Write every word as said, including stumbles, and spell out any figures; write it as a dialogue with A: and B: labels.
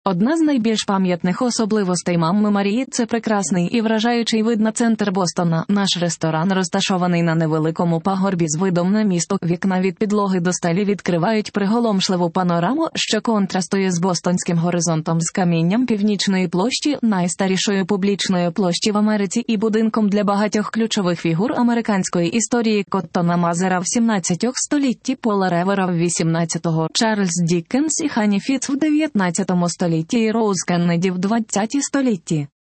A: Одна з найбільш пам'ятних особливостей Мамми Марії – це прекрасний і вражаючий вид на центр Бостона. Наш ресторан, розташований на невеликому пагорбі з видом на місто, вікна від підлоги до стелі відкривають приголомшливу панораму, що контрастує з бостонським горизонтом, з камінням Північної площі, найстарішою публічною площі в Америці і будинком для багатьох ключових фігур американської історії: Коттона Мазера в сімнадцятому столітті, Пола Ревера в вісімнадцятому, Чарльз Діккенс і Ханні Фітц в дев'ятнадцятому столітті і Роуз Кеннеді в двадцятому столітті.